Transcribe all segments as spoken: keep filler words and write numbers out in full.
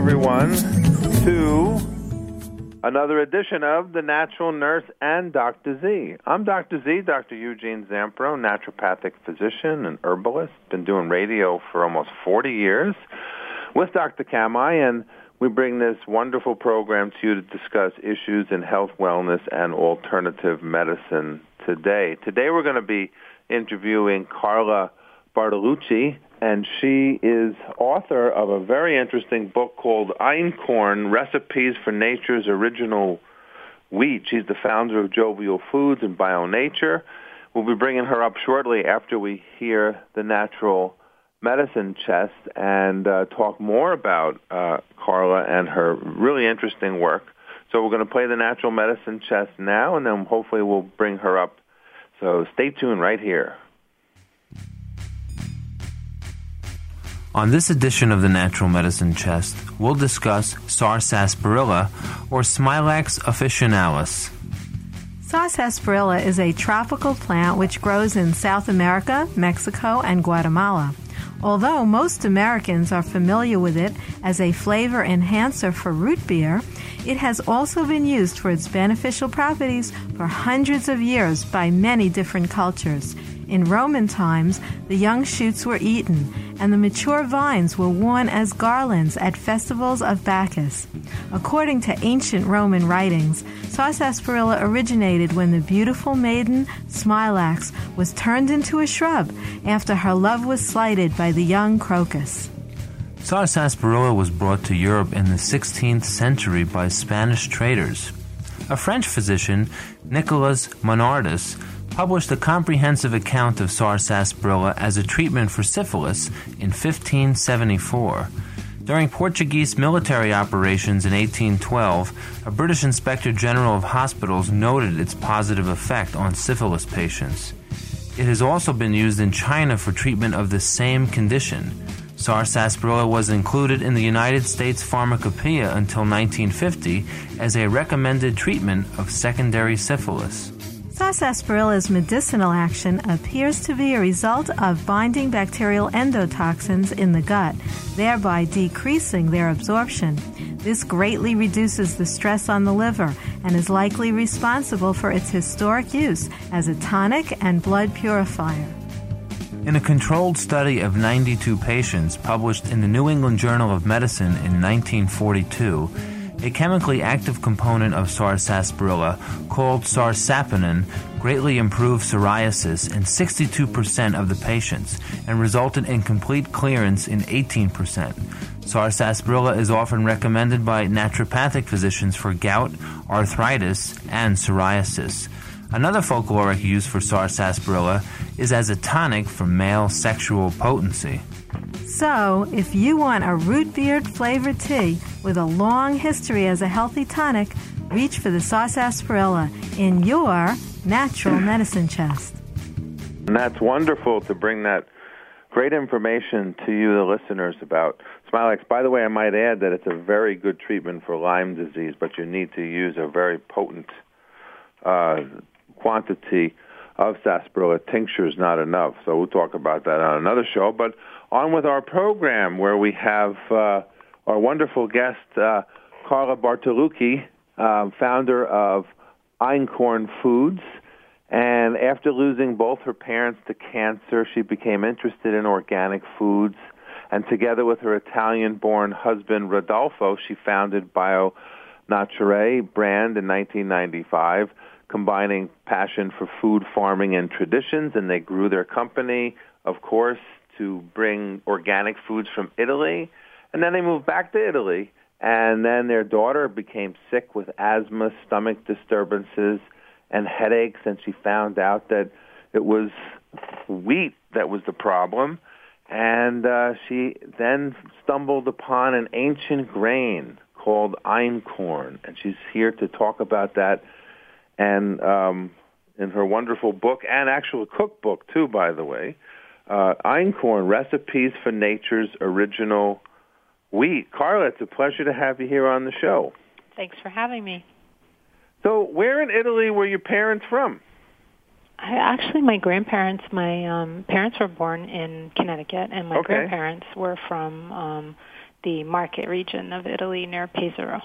everyone, to another edition of The Natural Nurse and Doctor Z. I'm Doctor Z, Doctor Eugene Zampro, naturopathic physician and herbalist. Been doing radio for almost forty years with Doctor Kamai, and we bring this wonderful program to you to discuss issues in health, wellness, and alternative medicine today. Today we're going to be interviewing Carla Bartolucci, and she is author of a very interesting book called Einkorn, Recipes for Nature's Original Wheat. She's the founder of Jovial Foods and BioNature. We'll be bringing her up shortly after we hear the Natural Medicine Chest and uh, talk more about uh, Carla and her really interesting work. So we're going to play the Natural Medicine Chest now, and then hopefully we'll bring her up. So stay tuned right here. On this edition of the Natural Medicine Chest, we'll discuss sarsaparilla, or Smilax officinalis. Sarsaparilla is a tropical plant which grows in South America, Mexico, and Guatemala. Although most Americans are familiar with it as a flavor enhancer for root beer, it has also been used for its beneficial properties for hundreds of years by many different cultures. In Roman times, the young shoots were eaten, and the mature vines were worn as garlands at festivals of Bacchus. According to ancient Roman writings, sarsaparilla originated when the beautiful maiden Smilax was turned into a shrub after her love was slighted by the young crocus. Sarsaparilla was brought to Europe in the sixteenth century by Spanish traders. A French physician, Nicolas Monardus, published a comprehensive account of sarsaparilla as a treatment for syphilis in fifteen seventy-four. During Portuguese military operations in eighteen twelve, a British Inspector General of Hospitals noted its positive effect on syphilis patients. It has also been used in China for treatment of the same condition. Sarsaparilla was included in the United States Pharmacopoeia until nineteen fifty as a recommended treatment of secondary syphilis. Sarsaparilla's medicinal action appears to be a result of binding bacterial endotoxins in the gut, thereby decreasing their absorption. This greatly reduces the stress on the liver and is likely responsible for its historic use as a tonic and blood purifier. In a controlled study of ninety-two patients published in the New England Journal of Medicine in nineteen forty-two, a chemically active component of sarsaparilla called sarsapanin greatly improved psoriasis in sixty-two percent of the patients and resulted in complete clearance in eighteen percent. Sarsaparilla is often recommended by naturopathic physicians for gout, arthritis, and psoriasis. Another folkloric use for sarsaparilla is as a tonic for male sexual potency. So, if you want a root beer-flavored tea with a long history as a healthy tonic, reach for the sarsaparilla in your Natural Medicine Chest. And that's wonderful to bring that great information to you, the listeners, about Smilax. By the way, I might add that it's a very good treatment for Lyme disease, but you need to use a very potent uh, quantity of sarsaparilla. Tincture is not enough, so we'll talk about that on another show. But on with our program, where we have uh, our wonderful guest, uh, Carla Bartolucci, uh, founder of Einkorn Foods. And after losing both her parents to cancer, she became interested in organic foods. And together with her Italian-born husband, Rodolfo, she founded BioNature brand in nineteen ninety-five, combining passion for food, farming, and traditions. And they grew their company, of course, to bring organic foods from Italy. And then they moved back to Italy. And then their daughter became sick with asthma, stomach disturbances, and headaches. And she found out that it was wheat that was the problem. And uh, she then stumbled upon an ancient grain called einkorn. And she's here to talk about that. And um, in her wonderful book, and actual cookbook, too, by the way, Uh, Einkorn, Recipes for Nature's Original Wheat. Carla, it's a pleasure to have you here on the show. Thanks for having me. So where in Italy were your parents from? I, actually, my grandparents, my um, parents were born in Connecticut, and my okay. grandparents were from um, the market region of Italy near Pesaro.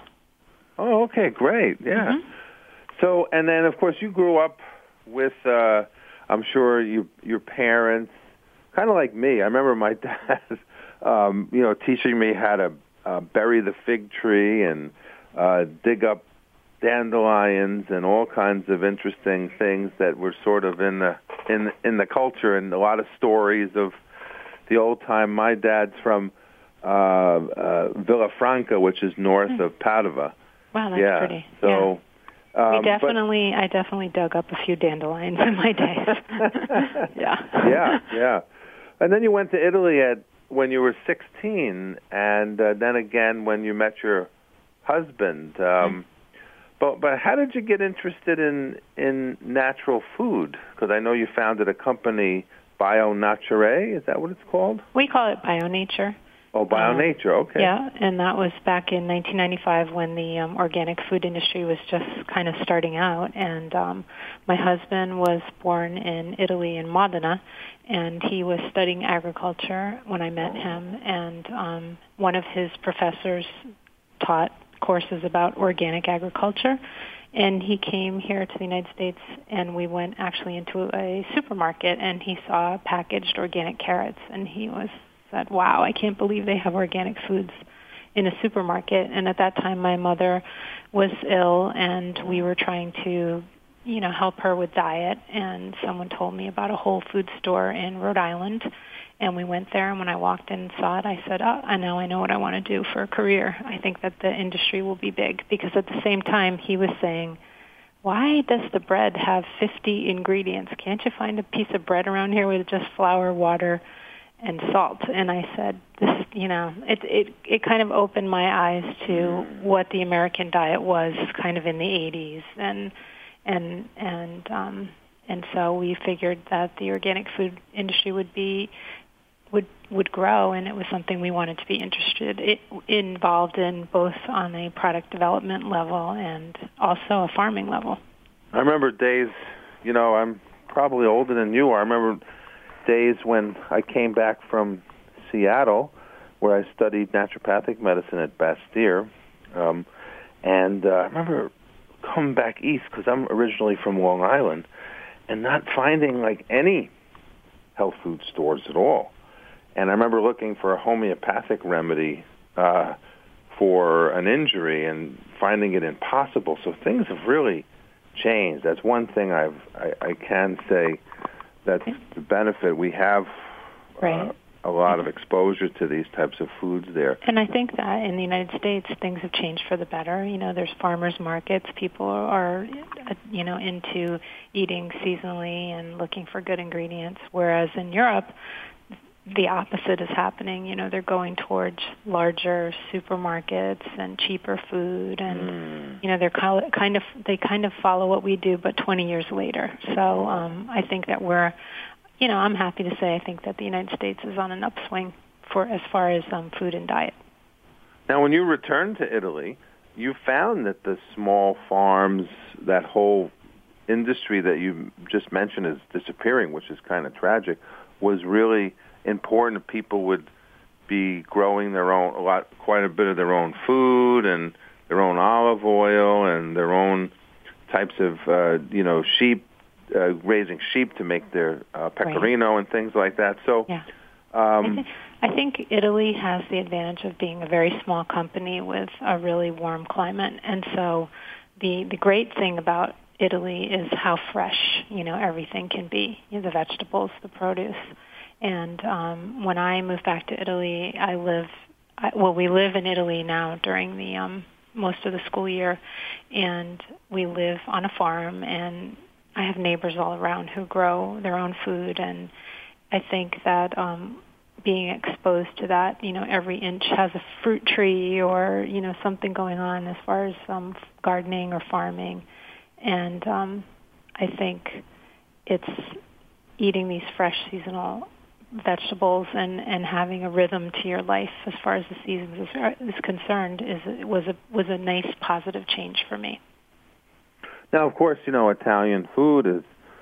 Oh, okay, great. Yeah. Mm-hmm. So, and then, of course, you grew up with, uh, I'm sure, you, your parents, kind of like me. I remember my dad, um, you know, teaching me how to uh, bury the fig tree and uh, dig up dandelions and all kinds of interesting things that were sort of in the in in the culture, and a lot of stories of the old time. My dad's from uh, uh, Villafranca, which is north mm. of Padua. Wow, that's yeah. pretty. So yeah. um, we definitely, I definitely dug up a few dandelions in my days. yeah. Yeah, yeah. And then you went to Italy at when you were sixteen, and uh, then again when you met your husband. Um, mm. But but how did you get interested in in natural food? Because I know you founded a company, Bio Nature. Is that what it's called? We call it Bio Nature. Oh, Bio Nature. Uh, okay. Yeah, and that was back in nineteen ninety-five when the um, organic food industry was just kind of starting out. And um, my husband was born in Italy, in Modena, and he was studying agriculture when I met him. And um, one of his professors taught courses about organic agriculture, and he came here to the United States, and we went actually into a supermarket, and he saw packaged organic carrots, and he was said, wow, I can't believe they have organic foods in a supermarket. And at that time my mother was ill, and we were trying to, you know, help her with diet, and someone told me about a Whole Food store in Rhode Island. And we went there, and when I walked in and saw it, I said, oh, I know I know what I want to do for a career. I think that the industry will be big. Because at the same time, he was saying, why does the bread have fifty ingredients? Can't you find a piece of bread around here with just flour, water, and salt? And I said, this, you know, it, it, it kind of opened my eyes to what the American diet was kind of in the eighties. And, and, and, um, and so we figured that the organic food industry would be would would grow, and it was something we wanted to be interested it, involved in, both on a product development level and also a farming level. I remember days, you know, I'm probably older than you are. I remember days when I came back from Seattle, where I studied naturopathic medicine at Bastyr, um, and uh, I remember coming back east, because I'm originally from Long Island, and not finding like any health food stores at all. And I remember looking for a homeopathic remedy uh, for an injury and finding it impossible. So things have really changed. That's one thing I've, I, I can say that's the benefit. We have right. uh, a lot of exposure to these types of foods there. And I think that in the United States, things have changed for the better. You know, there's farmers markets. People are, you know, into eating seasonally and looking for good ingredients, whereas in Europe, the opposite is happening. You know, they're going towards larger supermarkets and cheaper food, and mm. you know, they're kind of they kind of follow what we do, but twenty years later. So um, I think that we're, you know, I'm happy to say I think that the United States is on an upswing for as far as um, food and diet. Now, when you returned to Italy, you found that the small farms, that whole industry that you just mentioned is disappearing, which is kind of tragic, was really important. People would be growing their own, a lot, quite a bit of their own food and their own olive oil and their own types of, uh, you know, sheep, uh, raising sheep to make their uh, pecorino right. and things like that. So, yeah. um, I, th- I think Italy has the advantage of being a very small company with a really warm climate, and so the the great thing about Italy is how fresh, you know, everything can be. You know, the vegetables, the produce. And um, when I moved back to Italy, I live, I, well, we live in Italy now during the um, most of the school year, and we live on a farm, and I have neighbors all around who grow their own food, and I think that um, being exposed to that, you know, every inch has a fruit tree or, you know, something going on as far as um, gardening or farming, and um, I think it's eating these fresh seasonal vegetables and, and having a rhythm to your life as far as the seasons is, is concerned is was a was a nice positive change for me. Now, of course, you know, Italian food is,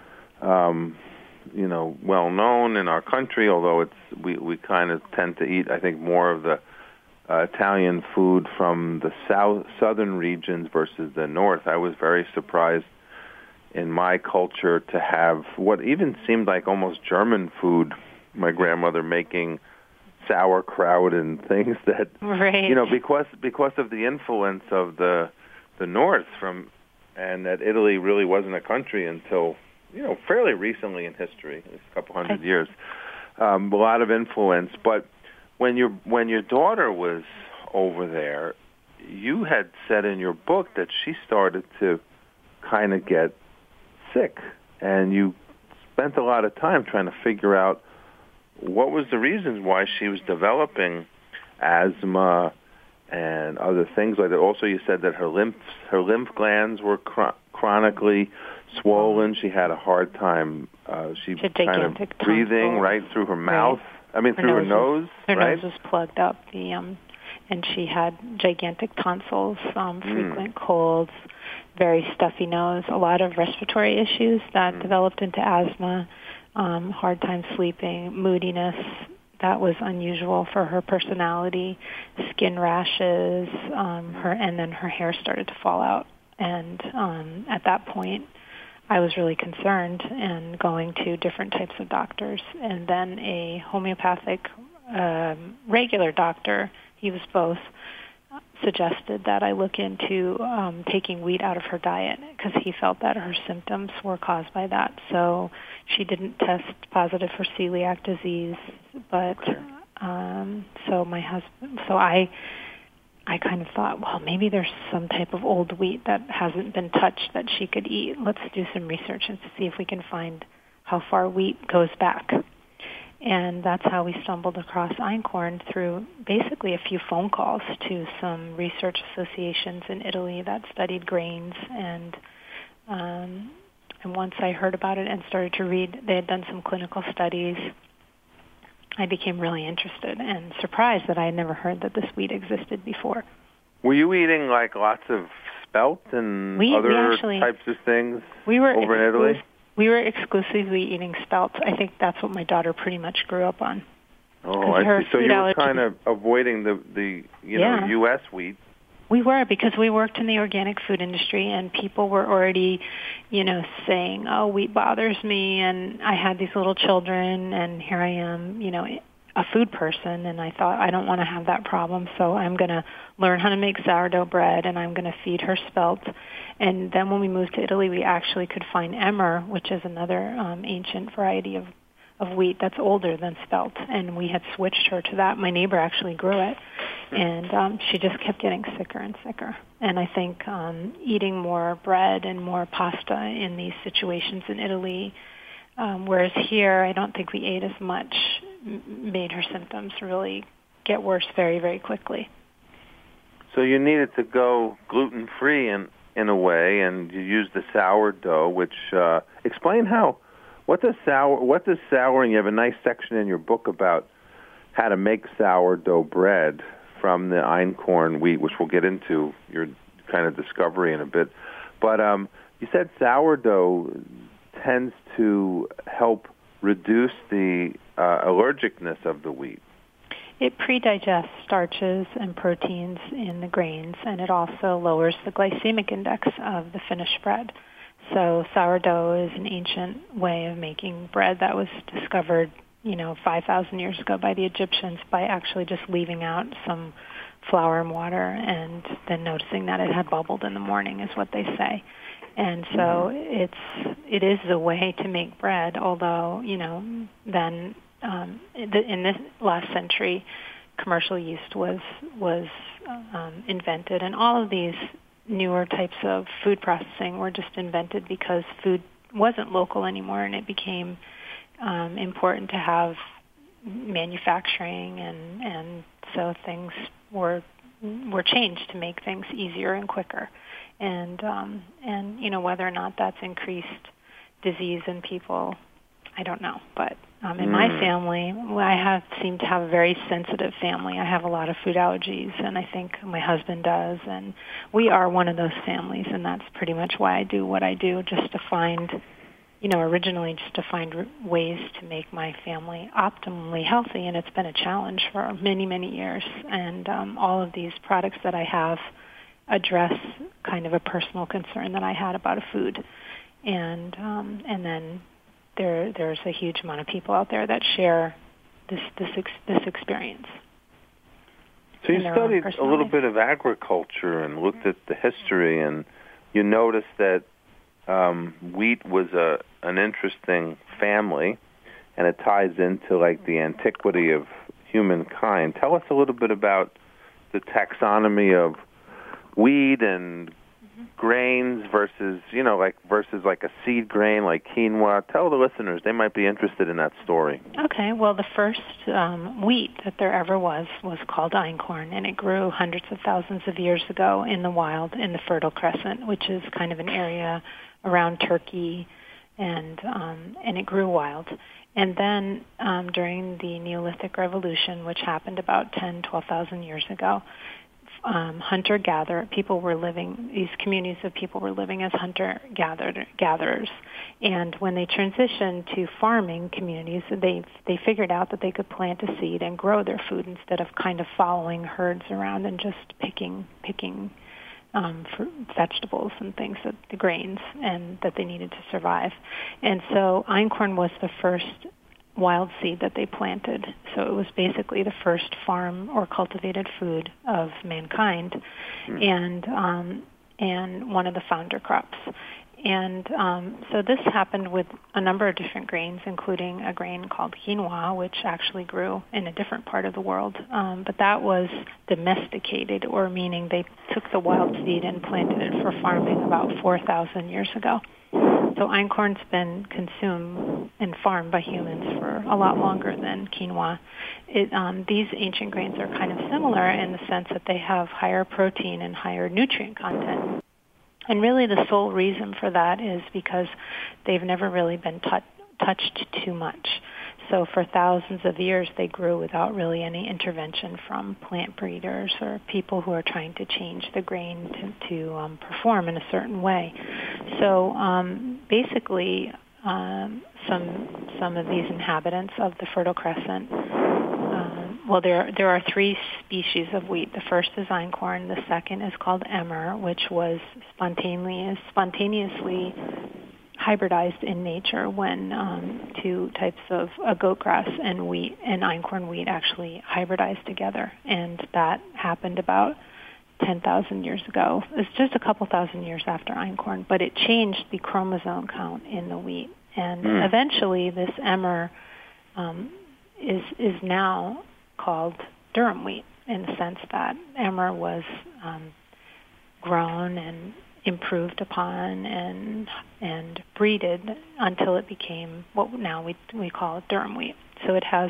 um, you know, well known in our country. Although it's we, we kind of tend to eat, I think, more of the uh, Italian food from the south southern regions versus the north. I was very surprised in my culture to have what even seemed like almost German food. My grandmother making sauerkraut and things that, right. you know, because because of the influence of the the north from, and that Italy really wasn't a country until, you know, fairly recently in history, a couple hundred years. Um, a lot of influence, but when your when your daughter was over there, you had said in your book that she started to kind of get sick, and you spent a lot of time trying to figure out what was the reasons why she was developing asthma and other things like that. Also, you said that her lymph her lymph glands were chron- chronically swollen. She had a hard time. Uh, she kind of breathing tonsil. Right through her mouth. Right. I mean, her through nose her nose. Was, her right? nose was plugged up. The um, and she had gigantic tonsils, um, frequent mm. colds, very stuffy nose, a lot of respiratory issues that mm. developed into asthma, um, hard time sleeping, moodiness. That was unusual for her personality, skin rashes, um, her, and then her hair started to fall out. And um, at that point, I was really concerned and going to different types of doctors. And then a homeopathic um, regular doctor, he was both, suggested that I look into um, taking wheat out of her diet because he felt that her symptoms were caused by that. So she didn't test positive for celiac disease, but okay. um, so my husband, so I, I kind of thought, well, maybe there's some type of old wheat that hasn't been touched that she could eat. Let's do some research and see if we can find how far wheat goes back. And that's how we stumbled across einkorn through basically a few phone calls to some research associations in Italy that studied grains. And um, and once I heard about it and started to read, they had done some clinical studies, I became really interested and surprised that I had never heard that this wheat existed before. Were you eating like lots of spelt and we, other we actually, types of things we were over in Italy? We were exclusively eating spelt. I think that's what my daughter pretty much grew up on. Oh, I see. So you were kind of avoiding the, the you yeah. know, U S wheat. We were, because we worked in the organic food industry, and people were already, you know, saying, oh, wheat bothers me, and I had these little children, and here I am, you know, a food person, and I thought, I don't want to have that problem, so I'm going to learn how to make sourdough bread, and I'm going to feed her spelt. And then when we moved to Italy, we actually could find emmer, which is another um, ancient variety of, of wheat that's older than spelt, and we had switched her to that. My neighbor actually grew it, and um, she just kept getting sicker and sicker. And I think um, eating more bread and more pasta in these situations in Italy, um, whereas here I don't think we ate as much, made her symptoms really get worse very, very quickly. So you needed to go gluten-free in, in a way, and you used the sourdough, which, uh, explain how, what does sour, what does souring, you have a nice section in your book about how to make sourdough bread from the einkorn wheat, which we'll get into your kind of discovery in a bit. But um, you said sourdough tends to help reduce the uh, allergicness of the wheat. It pre-digests starches and proteins in the grains, and it also lowers the glycemic index of the finished bread. So sourdough is an ancient way of making bread that was discovered, you know, five thousand years ago by the Egyptians by actually just leaving out some flour and water and then noticing that it had bubbled in the morning is what they say. And so mm-hmm. it's it is a way to make bread, although, you know, then um, in this last century, commercial yeast was was um, invented, and all of these newer types of food processing were just invented because food wasn't local anymore, and it became um, important to have manufacturing, and and so things were were changed to make things easier and quicker. And, um, and you know, whether or not that's increased disease in people, I don't know. But um, in mm. my family, I have seem to have a very sensitive family. I have a lot of food allergies, and I think my husband does. And we are one of those families, and that's pretty much why I do what I do, just to find, you know, originally just to find r- ways to make my family optimally healthy, and it's been a challenge for many, many years. And um, all of these products that I have address kind of a personal concern that I had about a food. And um, and then there there's a huge amount of people out there that share this this ex- this experience. So you studied a little life. bit of agriculture and looked at the history, and you noticed that um, wheat was a an interesting family, and it ties into like the antiquity of humankind. Tell us a little bit about the taxonomy of wheat and grains versus, you know, like versus like a seed grain like quinoa. Tell the listeners, they might be interested in that story. Okay, well, the first um, wheat that there ever was was called einkorn, and it grew hundreds of thousands of years ago in the wild in the Fertile Crescent, which is kind of an area around Turkey, and um, and it grew wild. And then um, during the Neolithic Revolution, which happened about ten, twelve thousand years ago, Um, hunter-gatherer, people were living, these communities of people were living as hunter-gatherers. And when they transitioned to farming communities, they they figured out that they could plant a seed and grow their food instead of kind of following herds around and just picking picking um, fruit, vegetables and things, that the grains, and that they needed to survive. And so einkorn was the first wild seed that they planted. So it was basically the first farm or cultivated food of mankind, mm. and um, and one of the founder crops. And um, so this happened with a number of different grains, including a grain called quinoa, which actually grew in a different part of the world. Um, but that was domesticated, or meaning they took the wild seed and planted it for farming about four thousand years ago. So einkorn's been consumed and farmed by humans for a lot longer than quinoa. It, um, these ancient grains are kind of similar in the sense that they have higher protein and higher nutrient content. And really the sole reason for that is because they've never really been t- touched too much. So for thousands of years, they grew without really any intervention from plant breeders or people who are trying to change the grain to, to um, perform in a certain way. So um, basically, um, some some of these inhabitants of the Fertile Crescent, um, well, there there are three species of wheat. The first is einkorn. The second is called emmer, which was spontaneous, spontaneously hybridized in nature when um, two types of uh, goat grass and wheat and einkorn wheat actually hybridized together, and that happened about ten thousand years ago. It's just a couple thousand years after einkorn, but it changed the chromosome count in the wheat, and mm. eventually this emmer um, is is now called durum wheat in the sense that emmer was um, grown and improved upon and and breeded until it became what now we we call durum wheat. So it has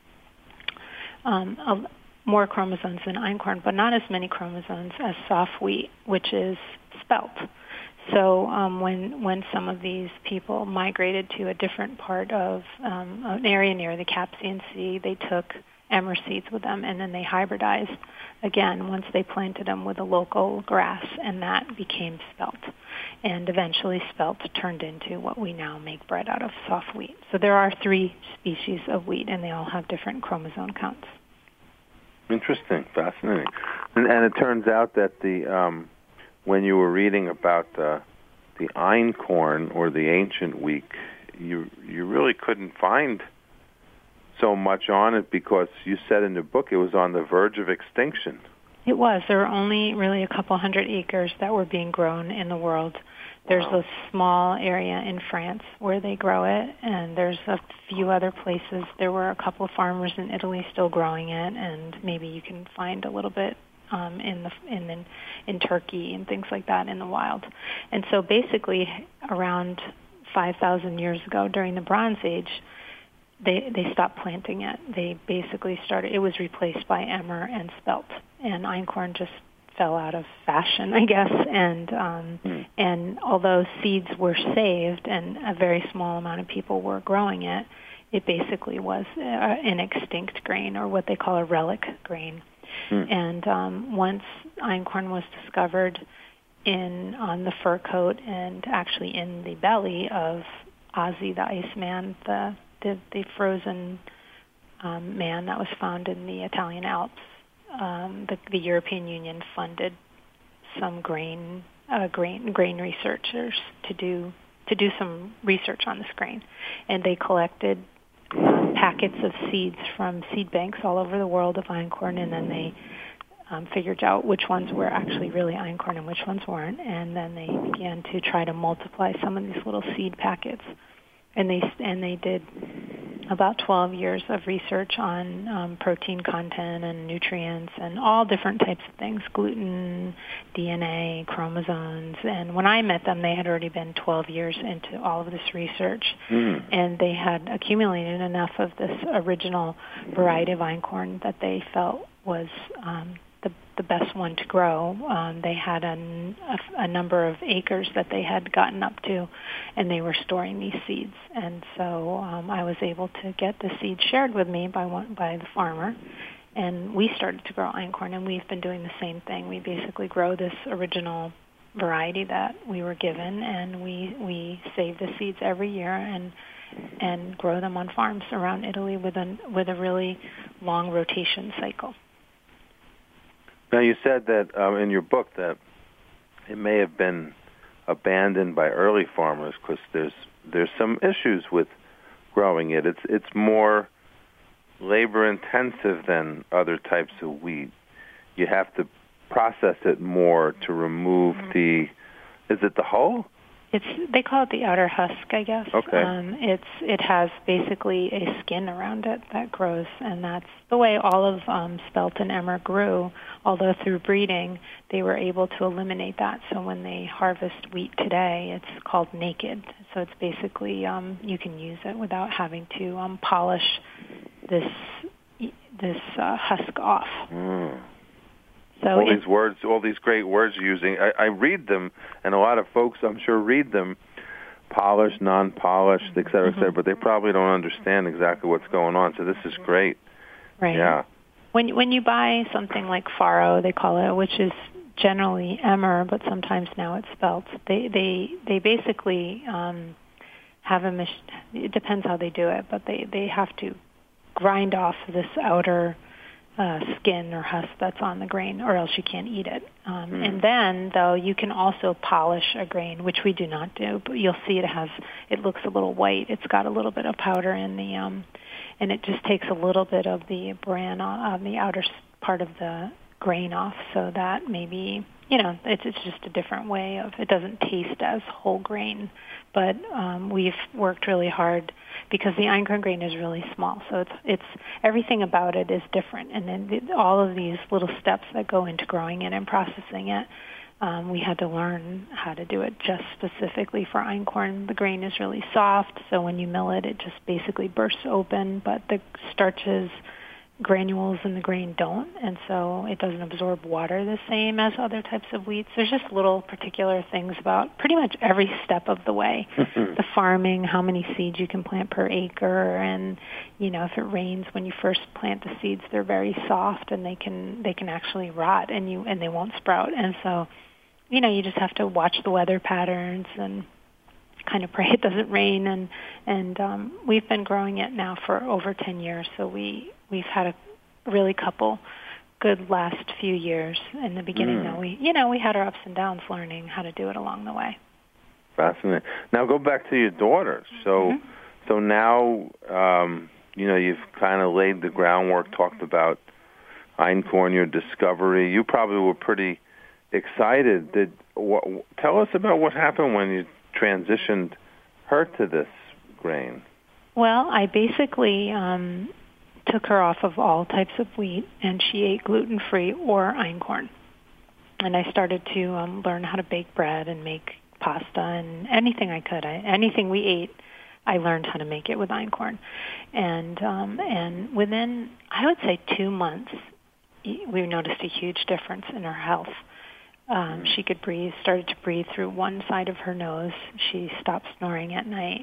um, a, more chromosomes than einkorn, but not as many chromosomes as soft wheat, which is spelt. So um, when when some of these people migrated to a different part of um, an area near the Caspian Sea, they took emmer seeds with them, and then they hybridized again once they planted them with a local grass, and that became spelt. And eventually spelt turned into what we now make bread out of, soft wheat. So there are three species of wheat, and they all have different chromosome counts. Interesting, fascinating. And, and it turns out that the um, when you were reading about the the einkorn or the ancient wheat, you you really couldn't find so much on it because you said in the book it was on the verge of extinction. It was. There were only really a couple hundred acres that were being grown in the world. There's wow. a small area in France where they grow it, and there's a few other places. There were a couple of farmers in Italy still growing it, and maybe you can find a little bit um, in the in, in in Turkey and things like that in the wild. And so basically around five thousand years ago during the Bronze Age, They they stopped planting it. They basically started. It was replaced by emmer and spelt, and einkorn just fell out of fashion, I guess. And um, mm. and although seeds were saved and a very small amount of people were growing it, it basically was uh, an extinct grain, or what they call a relic grain. Mm. And um, once einkorn was discovered in on the fur coat and actually in the belly of Ozzy the Iceman, the the, the frozen um, man that was found in the Italian Alps. Um, the, the European Union funded some grain uh, grain grain researchers to do to do some research on this grain, and they collected um, packets of seeds from seed banks all over the world of einkorn, and then they um, figured out which ones were actually really einkorn and which ones weren't, and then they began to try to multiply some of these little seed packets, and they and they did about twelve years of research on um, protein content and nutrients and all different types of things, gluten, D N A, chromosomes. And when I met them, they had already been twelve years into all of this research. Mm. And they had accumulated enough of this original variety of einkorn that they felt was um, the, the best one to grow. Um, they had a, a, a number of acres that they had gotten up to, and they were storing these seeds. And so um, I was able to get the seeds shared with me by one, by the farmer, and we started to grow einkorn, and we've been doing the same thing. We basically grow this original variety that we were given, and we, we save the seeds every year and and grow them on farms around Italy with a, with a really long rotation cycle. Now, you said that um, in your book that it may have been abandoned by early farmers because there's there's some issues with growing it. It's it's more labor intensive than other types of wheat. You have to process it more to remove mm-hmm. the. Is it the hull? It's they call it the outer husk, I guess. Okay. Um, it's it has basically a skin around it that grows, and that's the way all of um, spelt and emmer grew. Although through breeding, they were able to eliminate that. So when they harvest wheat today, it's called naked. So it's basically um, you can use it without having to um, polish this this uh, husk off. Mm. So all these words, all these great words you're using, I, I read them, and a lot of folks, I'm sure, read them, polished, non-polished, et cetera, et cetera, but they probably don't understand exactly what's going on. So this is great. Right. Yeah. When when you buy something like farro, they call it, which is generally emmer, but sometimes now it's spelt. They they they basically um, have a mach- it depends how they do it, but they they have to grind off this outer Uh, skin or husk that's on the grain, or else you can't eat it. Um, mm. And then, though, you can also polish a grain, which we do not do. But you'll see it has, it looks a little white. It's got a little bit of powder in the, um, and it just takes a little bit of the bran on the outer part of the grain off, so that maybe, you know, it's it's just a different way of. It doesn't taste as whole grain, but um, we've worked really hard. Because the einkorn grain is really small, so it's it's everything about it is different, and then the, all of these little steps that go into growing it and processing it, um, we had to learn how to do it just specifically for einkorn. The grain is really soft, so when you mill it, it just basically bursts open, but the starches, granules in the grain don't, and so it doesn't absorb water the same as other types of wheats. There's just little particular things about pretty much every step of the way. The farming, how many seeds you can plant per acre, and you know, if it rains when you first plant the seeds, they're very soft and they can they can actually rot and you and they won't sprout. And so, you know, you just have to watch the weather patterns and kind of pray it doesn't rain. And and um, we've been growing it now for over ten years, so we. We've had a really couple good last few years. In the beginning, mm. though, we you know we had our ups and downs learning how to do it along the way. Fascinating. Now go back to your daughters. So mm-hmm. so now um, you know you've kind of laid the groundwork, talked about einkorn, your discovery. You probably were pretty excited. Did what, tell us about what happened when you transitioned her to this grain. Well, I basically. Um, took her off of all types of wheat, and she ate gluten-free or einkorn. And I started to um, learn how to bake bread and make pasta and anything I could. I, anything we ate, I learned how to make it with einkorn. And um, and within, I would say, two months, we noticed a huge difference in her health. Um, she could breathe, started to breathe through one side of her nose. She stopped snoring at night.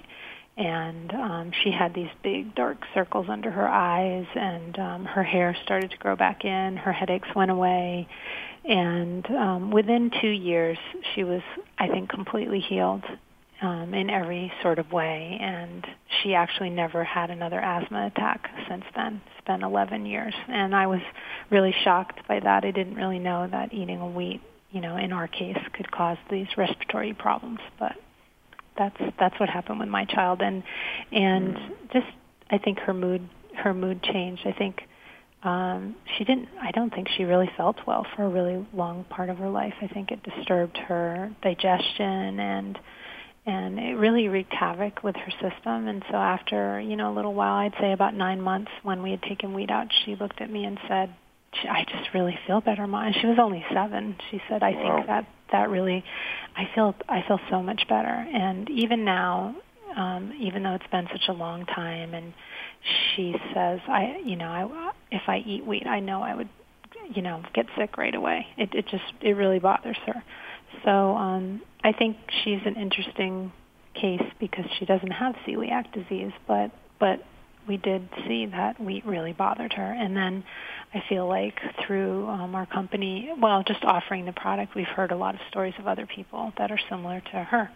And um, she had these big dark circles under her eyes, and um, her hair started to grow back in. Her headaches went away. And um, within two years, she was, I think, completely healed. um, in every sort of way, and she actually never had another asthma attack since then. It's been eleven years, and I was really shocked by that. I didn't really know that eating a wheat, you know, in our case, could cause these respiratory problems, but that's that's what happened with my child, and and just I think her mood her mood changed. I think um, she didn't. I don't think she really felt well for a really long part of her life. I think it disturbed her digestion, and and it really wreaked havoc with her system. And so after, you know, a little while, I'd say about nine months, when we had taken wheat out, she looked at me and said, "I just really feel better, Ma." And she was only seven. She said, "I think wow. that that really, I feel I feel so much better." And even now, um, even though it's been such a long time, and she says, "I, you know, I, if I eat wheat, I know I would, you know, get sick right away. It, it just, it really bothers her." So um, I think she's an interesting case because she doesn't have celiac disease, but but we did see that wheat really bothered her. And then I feel like through um, our company, well, just offering the product, we've heard a lot of stories of other people that are similar to her.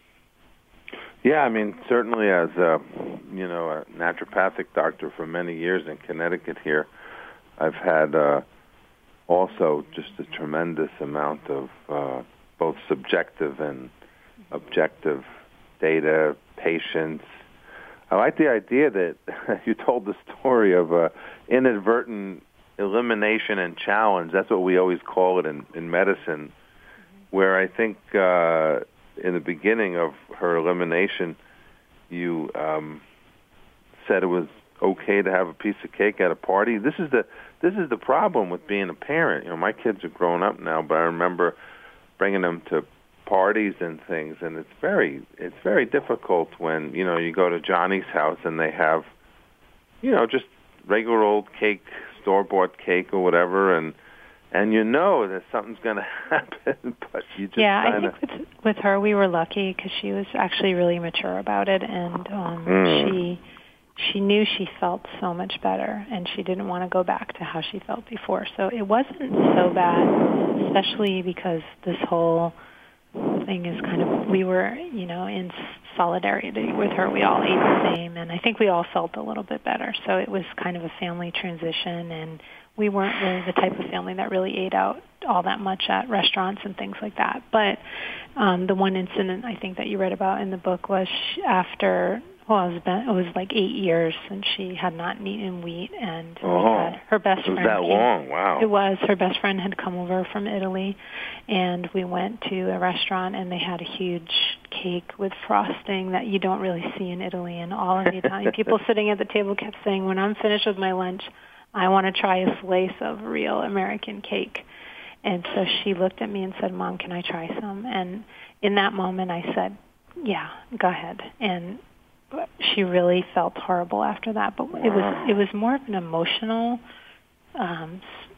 Yeah, I mean, certainly as a, you know, a naturopathic doctor for many years in Connecticut here, I've had uh, also just a tremendous amount of uh, both subjective and objective data, patients. I like the idea that you told the story of uh, inadvertent elimination and challenge. That's what we always call it in, in medicine, where I think uh, in the beginning of her elimination, you um, said it was okay to have a piece of cake at a party. This is the this is the problem with being a parent. You know, my kids are grown up now, but I remember bringing them to parties and things, and it's very it's very difficult when, you know, you go to Johnny's house and they have, you know, just regular old cake, store-bought cake or whatever, and and you know that something's going to happen, but you just yeah. kinda... I think with with her we were lucky because she was actually really mature about it, and um, mm. she she knew she felt so much better, and she didn't want to go back to how she felt before. So it wasn't so bad, especially because this whole thing is kind of, we were, you know, in solidarity with her. We all ate the same, and I think we all felt a little bit better. So it was kind of a family transition, and we weren't really the type of family that really ate out all that much at restaurants and things like that. But um, the one incident I think that you read about in the book was after, well, it was, been, it was like eight years since she had not eaten wheat, and oh, had her best it was friend. that long, wow. It was. Her best friend had come over from Italy, and we went to a restaurant, and they had a huge cake with frosting that you don't really see in Italy. And all of the Italian people sitting at the table kept saying, "When I'm finished with my lunch, I want to try a slice of real American cake." And so she looked at me and said, "Mom, can I try some?" And in that moment, I said, "Yeah, go ahead." And she really felt horrible after that, but it was it was more of an emotional, um,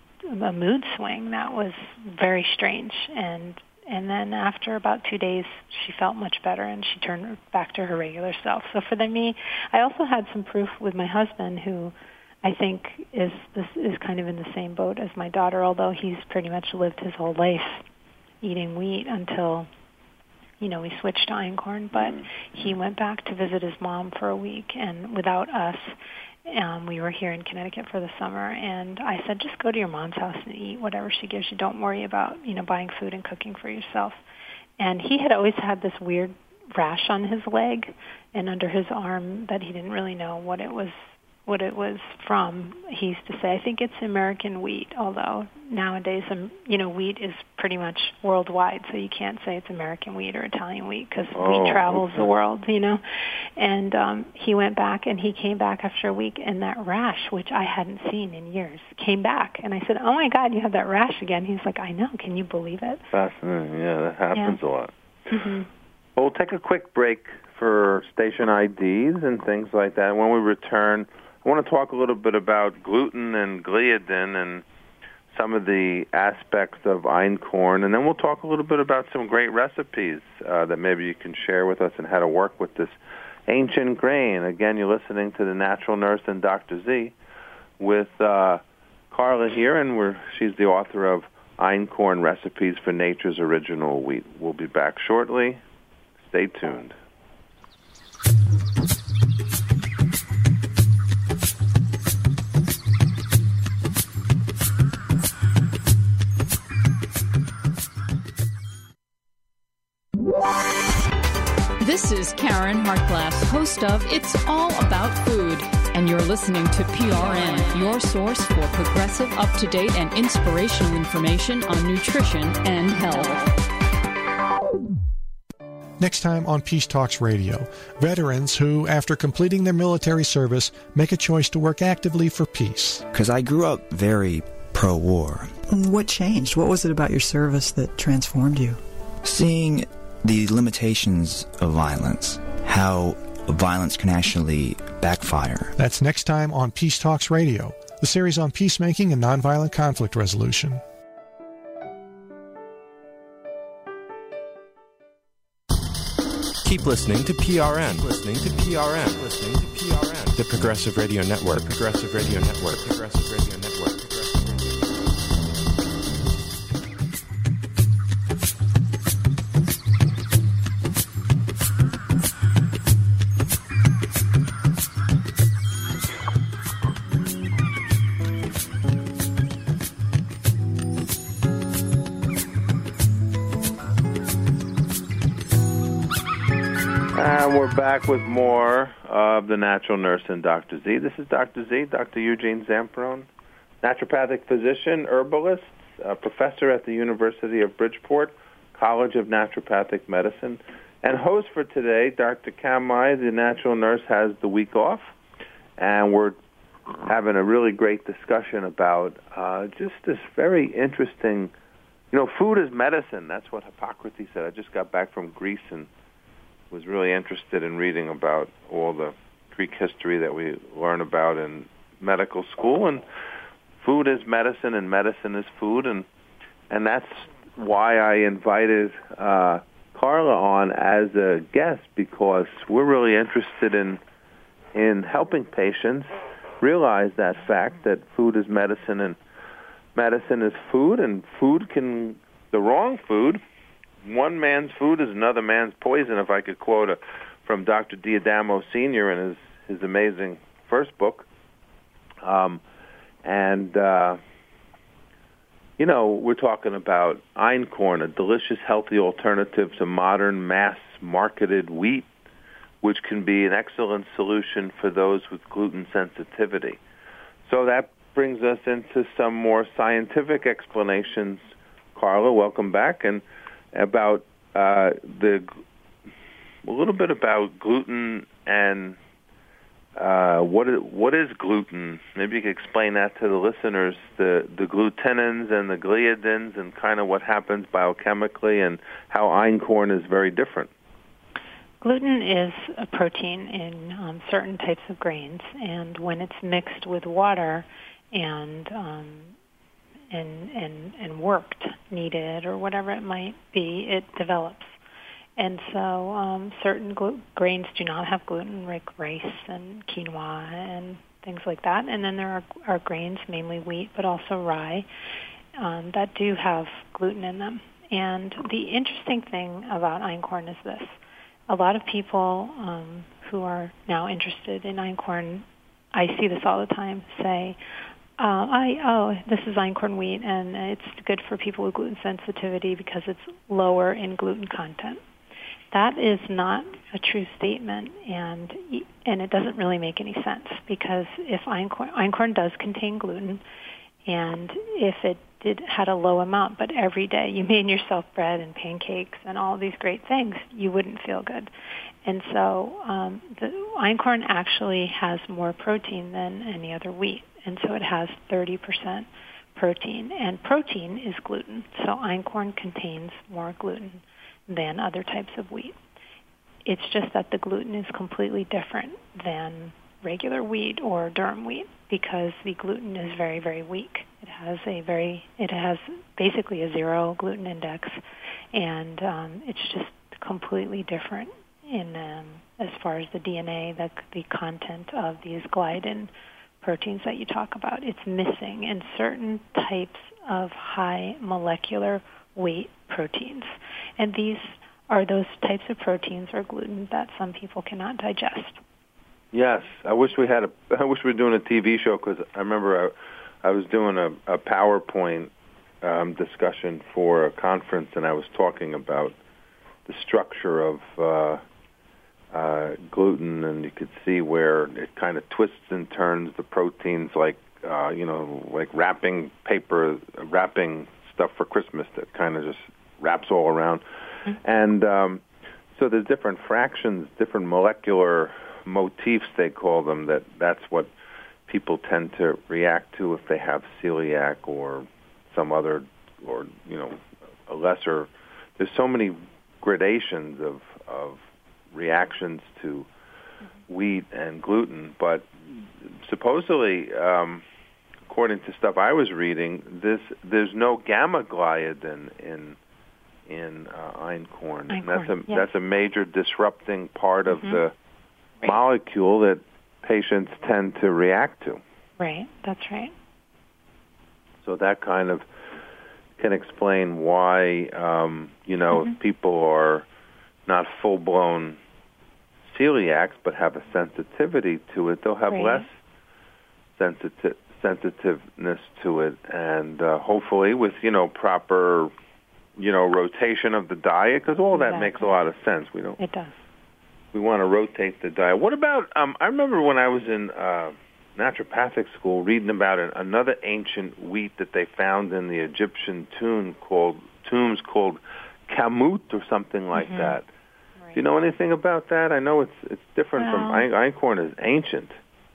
a mood swing that was very strange. And and then after about two days, she felt much better, and she turned back to her regular self. So for the, me, I also had some proof with my husband, who I think is this is kind of in the same boat as my daughter, although he's pretty much lived his whole life eating wheat until, you know, we switched to einkorn, but he went back to visit his mom for a week, and without us, um, we were here in Connecticut for the summer, and I said, just go to your mom's house and eat whatever she gives you. Don't worry about, you know, buying food and cooking for yourself. And he had always had this weird rash on his leg and under his arm that he didn't really know what it was what it was from. He used to say, I think it's American wheat, although nowadays, um, you know, wheat is pretty much worldwide, so you can't say it's American wheat or Italian wheat because oh, wheat travels okay. the world, you know. And um, he went back, and he came back after a week, and that rash, which I hadn't seen in years, came back. And I said, oh, my God, you have that rash again. He's like, I know. Can you believe it? Fascinating. Yeah, that happens yeah. a lot. Mm-hmm. Well, we'll take a quick break for station I Ds and things like that. When we return, I want to talk a little bit about gluten and gliadin and some of the aspects of einkorn, and then we'll talk a little bit about some great recipes uh, that maybe you can share with us and how to work with this ancient grain. Again, you're listening to The Natural Nurse and Doctor Z with uh, Carla here, and we're, she's the author of Einkorn Recipes for Nature's Original Wheat. We'll be back shortly. Stay tuned. This is Karen Hartglass, host of It's All About Food, and you're listening to P R N, your source for progressive, up-to-date, and inspirational information on nutrition and health. Next time on Peace Talks Radio, veterans who, after completing their military service, make a choice to work actively for peace. Because I grew up very pro-war. What changed? What was it about your service that transformed you? Seeing the limitations of violence, how violence can actually backfire. That's next time on Peace Talks Radio, the series on peacemaking and nonviolent conflict resolution. Keep listening to P R N. Listening to P R N. Listening to P R N. The Progressive Radio Network. The Progressive Radio Network. Progressive Radio Network. And we're back with more of The Natural Nurse and Doctor Z. This is Doctor Z, Doctor Eugene Zamperone, naturopathic physician, herbalist, uh, professor at the University of Bridgeport, College of Naturopathic Medicine, and host for today. Doctor Kamai, the natural nurse, has the week off, and we're having a really great discussion about uh, just this very interesting, you know, food is medicine. That's what Hippocrates said. I just got back from Greece and was really interested in reading about all the Greek history that we learn about in medical school. And food is medicine, and medicine is food, and and that's why I invited uh, Carla on as a guest, because we're really interested in in helping patients realize that fact that food is medicine, and medicine is food, and food can, the wrong food, one man's food is another man's poison, if I could quote a, from Doctor D'Adamo Senior in his, his amazing first book. Um, and, uh, you know, we're talking about einkorn, a delicious, healthy alternative to modern mass-marketed wheat, which can be an excellent solution for those with gluten sensitivity. So that brings us into some more scientific explanations. Carla, welcome back. And about uh, the a little bit about gluten and uh, what is, what is gluten? Maybe you could explain that to the listeners. The the glutenins and the gliadins, and kind of what happens biochemically, and how einkorn is very different. Gluten is a protein in um, certain types of grains, and when it's mixed with water and um, and and and worked, kneaded, or whatever it might be, it develops. And so um, certain glu- grains do not have gluten, like rice and quinoa and things like that. And then there are, are grains, mainly wheat, but also rye, um, that do have gluten in them. And the interesting thing about einkorn is this. A lot of people um, who are now interested in einkorn, I see this all the time, say, Uh, I oh, this is einkorn wheat, and it's good for people with gluten sensitivity because it's lower in gluten content. That is not a true statement, and and it doesn't really make any sense, because if einkorn, einkorn does contain gluten, and if it did had a low amount, but every day you made yourself bread and pancakes and all these great things, you wouldn't feel good. And so um, the einkorn actually has more protein than any other wheat. And so it has thirty percent protein. And protein is gluten. So einkorn contains more gluten than other types of wheat. It's just that the gluten is completely different than regular wheat or durum wheat, because the gluten is very, very weak. It has a very, it has basically a zero gluten index, and um, it's just completely different in um, as far as the D N A, the, the content of these gliadin proteins that you talk about. It's missing in certain types of high molecular weight proteins. And these are those types of proteins or gluten that some people cannot digest. Yes, I wish we had a. I wish we were doing a T V show, because I remember I, I was doing a, a PowerPoint um, discussion for a conference, and I was talking about the structure of uh, uh, gluten, and you could see where it kind of twists and turns the proteins, like uh, you know, like wrapping paper, wrapping stuff for Christmas that kind of just wraps all around, mm-hmm. and um, so there's different fractions, different molecular motifs, they call them, that that's what people tend to react to if they have celiac or some other, or, you know, a lesser. There's so many gradations of, of reactions to mm-hmm. wheat and gluten, but supposedly, um, according to stuff I was reading, this there's no gamma gliadin in in uh, einkorn. einkorn. That's a yes. that's a major disrupting part mm-hmm. of the molecule that patients tend to react to. Right, that's right. So that kind of can explain why, um, you know, mm-hmm. people are not full-blown celiacs but have a sensitivity to it. They'll have right. less sensitive sensitiveness to it, and uh, hopefully with, you know, proper, you know, rotation of the diet, because all exactly. that makes a lot of sense. We don't. It does. We want to rotate the diet. What about, um, I remember when I was in uh, naturopathic school reading about an, another ancient wheat that they found in the Egyptian tomb called, tombs called kamut or something like mm-hmm. that. Right. Do you know anything about that? I know it's it's different well, from, einkorn is ancient.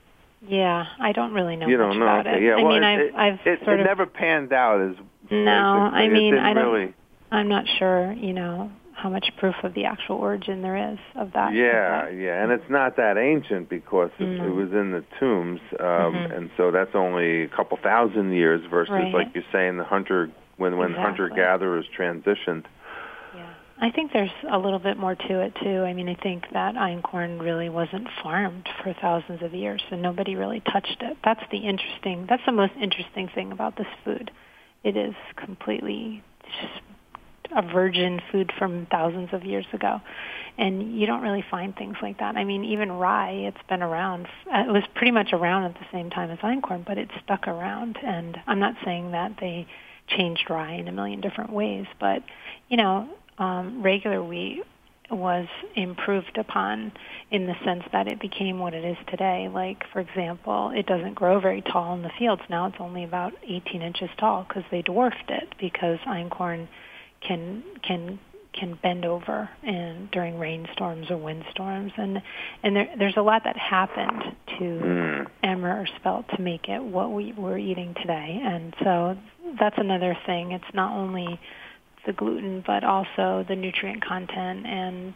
Yeah, I don't really know you much don't know. about Okay. it. Yeah, I well, mean, it, I've, it, I've it, sort it of... never panned out as... No, I mean, I don't... Really... I'm not sure, you know, how much proof of the actual origin there is of that. Yeah, of that. yeah, and it's not that ancient because it, mm. it was in the tombs, um, mm-hmm. and so that's only a couple thousand years versus, right. like you're saying, the hunter when when exactly. hunter-gatherers transitioned. Yeah, I think there's a little bit more to it too. I mean, I think that einkorn really wasn't farmed for thousands of years, and nobody really touched it. That's the interesting. That's the most interesting thing about this food. It is completely just a virgin food from thousands of years ago. And you don't really find things like that. I mean, even rye, it's been around. It was pretty much around at the same time as einkorn, but it stuck around. And I'm not saying that they changed rye in a million different ways, but, you know, um, regular wheat was improved upon in the sense that it became what it is today. Like, for example, it doesn't grow very tall in the fields. Now it's only about eighteen inches tall because they dwarfed it, because einkorn can can can bend over and during rainstorms or windstorms, and and there, there's a lot that happened to mm. emmer or spelt to make it what we we're eating today. And so that's another thing. It's not only the gluten, but also the nutrient content and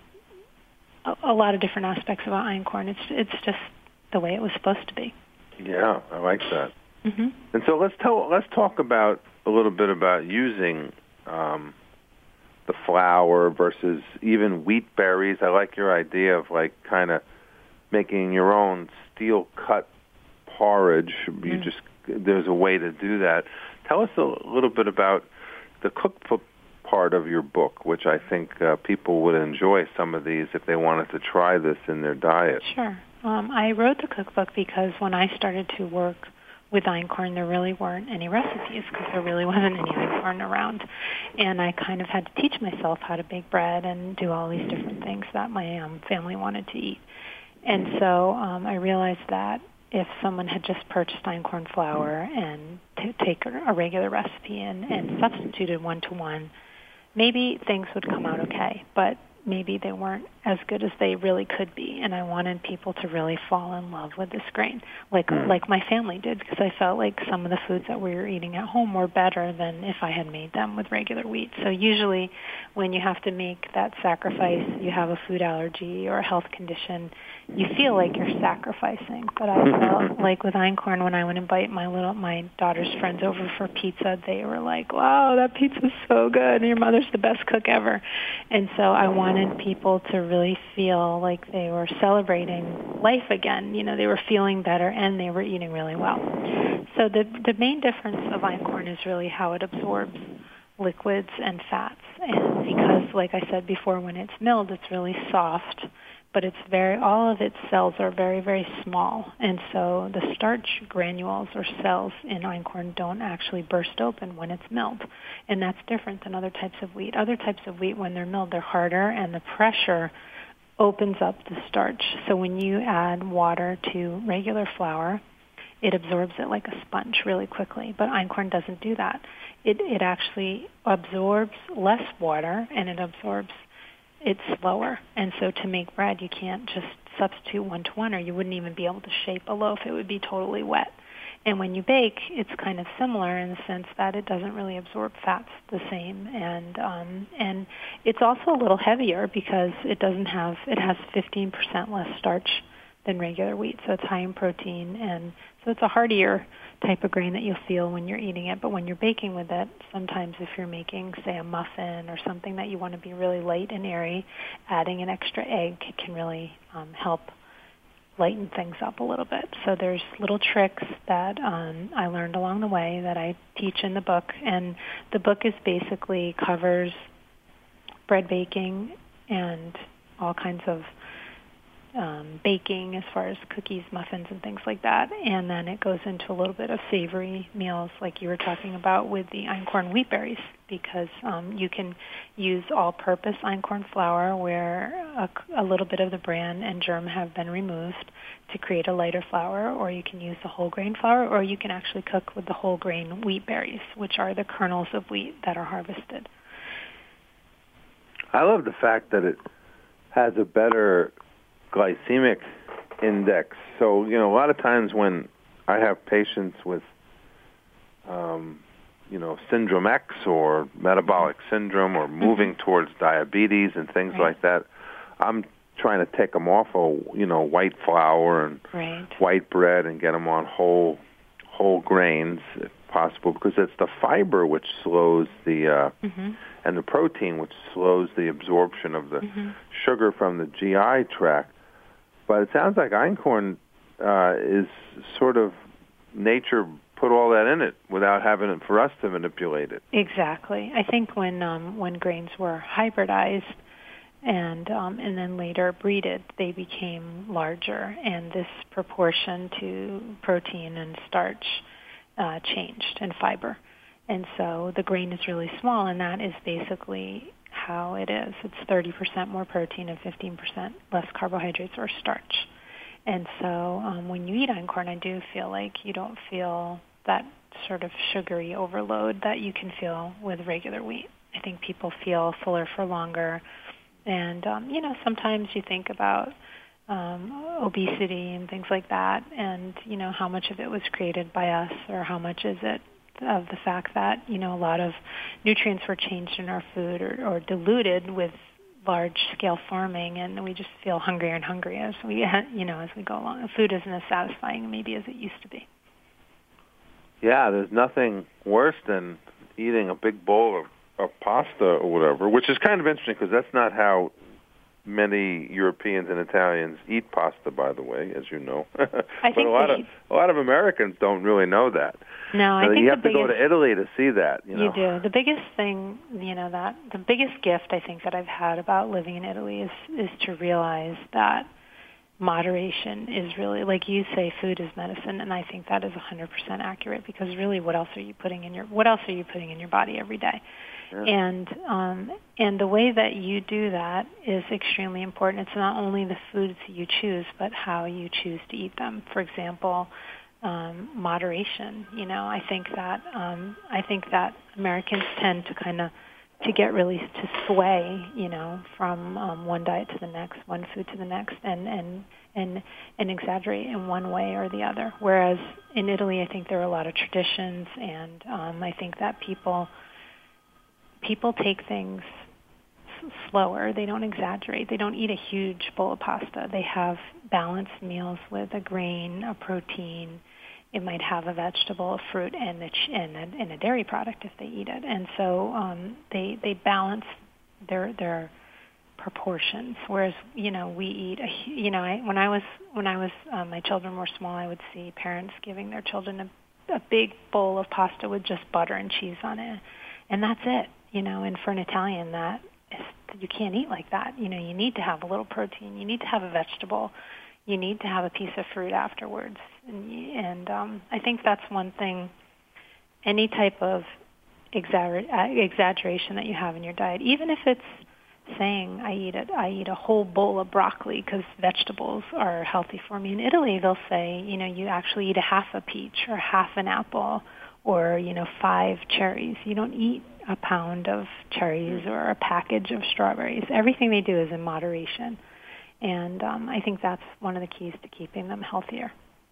a, a lot of different aspects about einkorn. It's it's just the way it was supposed to be. Yeah, I like that. Mm-hmm. And so let's tell let's talk about a little bit about using Um, the flour versus even wheat berries. I like your idea of like kind of making your own steel cut porridge. Mm. You just there's a way to do that. Tell us a little bit about the cookbook part of your book, which I think uh, people would enjoy some of these if they wanted to try this in their diet. Sure. Um, I wrote the cookbook because when I started to work with einkorn, there really weren't any recipes because there really wasn't any einkorn around. And I kind of had to teach myself how to bake bread and do all these different things that my um, family wanted to eat. And so um, I realized that if someone had just purchased einkorn flour and to take a regular recipe and, and substituted one-to-one, maybe things would come out okay. But maybe they weren't as good as they really could be, and I wanted people to really fall in love with this grain, like mm. like my family did, because I felt like some of the foods that we were eating at home were better than if I had made them with regular wheat. So usually when you have to make that sacrifice, you have a food allergy or a health condition, you feel like you're sacrificing. But I felt like with einkorn, when I would invite my little my daughter's friends over for pizza, they were like, wow, that pizza's so good, and your mother's the best cook ever. And so I wanted people to really feel like they were celebrating life again. You know, they were feeling better and they were eating really well. So the the main difference of einkorn is really how it absorbs liquids and fats. And because, like I said before, when it's milled, it's really soft, but it's very, all of its cells are very, very small. And so the starch granules or cells in einkorn don't actually burst open when it's milled. And that's different than other types of wheat. Other types of wheat, when they're milled, they're harder, and the pressure opens up the starch. So when you add water to regular flour, it absorbs it like a sponge really quickly. But einkorn doesn't do that. It, it actually absorbs less water, and it absorbs it's slower. And so to make bread, you can't just substitute one-to-one, or you wouldn't even be able to shape a loaf. It would be totally wet. And when you bake, it's kind of similar in the sense that it doesn't really absorb fats the same. And um, and it's also a little heavier because it doesn't have, it has fifteen percent less starch than regular wheat. So it's high in protein. And so it's a heartier type of grain that you'll feel when you're eating it. But when you're baking with it, sometimes if you're making, say, a muffin or something that you want to be really light and airy, adding an extra egg can really um, help lighten things up a little bit. So there's little tricks that um, I learned along the way that I teach in the book. And the book is basically covers bread baking and all kinds of Um, baking as far as cookies, muffins, and things like that. And then it goes into a little bit of savory meals like you were talking about with the einkorn wheat berries, because um, you can use all-purpose einkorn flour where a, a little bit of the bran and germ have been removed to create a lighter flour, or you can use the whole grain flour, or you can actually cook with the whole grain wheat berries, which are the kernels of wheat that are harvested. I love the fact that it has a better glycemic index. So, you know, a lot of times when I have patients with, um, you know, syndrome X or metabolic syndrome or moving mm-hmm. towards diabetes and things right. like that, I'm trying to take them off of, you know, white flour and right. white bread and get them on whole whole grains if possible, because it's the fiber which slows the uh, mm-hmm. and the protein which slows the absorption of the mm-hmm. sugar from the G I tract. But it sounds like einkorn uh, is sort of nature put all that in it without having it for us to manipulate it. Exactly. I think when um, when grains were hybridized and um, and then later breeded, they became larger, and this proportion to protein and starch uh, changed, and fiber. And so the grain is really small, and that is basically how it is. It's thirty percent more protein and fifteen percent less carbohydrates or starch. And so um, when you eat einkorn, I do feel like you don't feel that sort of sugary overload that you can feel with regular wheat. I think people feel fuller for longer. And, um, you know, sometimes you think about um, obesity and things like that, and, you know, how much of it was created by us, or how much is it of the fact that, you know, a lot of nutrients were changed in our food or, or diluted with large-scale farming, and we just feel hungrier and hungrier as we, you know, as we go along. Food isn't as satisfying maybe as it used to be. Yeah, there's nothing worse than eating a big bowl of, of pasta or whatever, which is kind of interesting because that's not how many Europeans and Italians eat pasta, by the way, as you know. I but think a lot they, of a lot of Americans don't really know that. No, I so think you the have to biggest, go to Italy to see that. You know? You do. The biggest thing, you know, that the biggest gift I think that I've had about living in Italy is is to realize that moderation is really, like you say, food is medicine, and I think that is one hundred percent accurate, because really, what else are you putting in your what else are you putting in your body every day? Yeah. And um, and the way that you do that is extremely important. It's not only the foods you choose, but how you choose to eat them. For example, um, moderation. You know, I think that um, I think that Americans tend to kind of to get really to sway, you know, from um, one diet to the next, one food to the next, and, and and and exaggerate in one way or the other. Whereas in Italy, I think there are a lot of traditions, and um, I think that people people take things s- slower. They don't exaggerate. They don't eat a huge bowl of pasta. They have balanced meals with a grain, a protein. It might have a vegetable, a fruit, and a, ch- and, a, and a dairy product if they eat it. And so um, they they balance their their proportions. Whereas, you know, we eat a you know I, when I was when I was um, my children were small, I would see parents giving their children a, a big bowl of pasta with just butter and cheese on it, and that's it. You know, and for an Italian, that is, you can't eat like that. You know, you need to have a little protein. You need to have a vegetable. You need to have a piece of fruit afterwards. And, and um, I think that's one thing, any type of exagger- exaggeration that you have in your diet, even if it's saying I eat it, I eat a whole bowl of broccoli because vegetables are healthy for me. In Italy, they'll say, you know, you actually eat a half a peach or half an apple or, you know, five cherries. You don't eat a pound of cherries or a package of strawberries. Everything they do is in moderation. And um, I think that's one of the keys to keeping them healthier.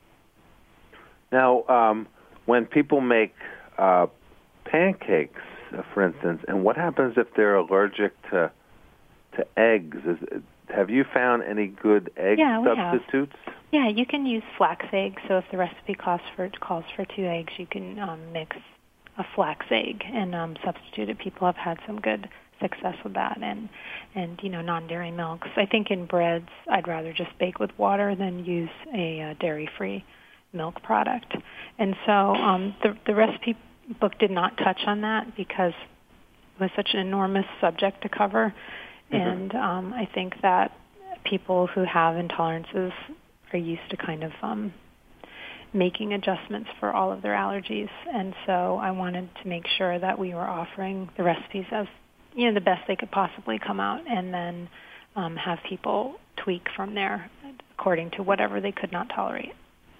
Now, um, when people make uh, pancakes, uh, for instance, and what happens if they're allergic to to eggs? Is, have you found any good egg yeah, substitutes? Have. Yeah, you can use flax eggs. So if the recipe calls for calls for two eggs, you can um, mix a flax egg and um, substitute it. People have had some good success with that, and and you know, non-dairy milks. I think in breads, I'd rather just bake with water than use a uh, dairy-free milk product. And so um, the the recipe book did not touch on that because it was such an enormous subject to cover. Mm-hmm. And um, I think that people who have intolerances are used to kind of um, making adjustments for all of their allergies. And so I wanted to make sure that we were offering the recipes as, you know, the best they could possibly come out, and then um, have people tweak from there according to whatever they could not tolerate.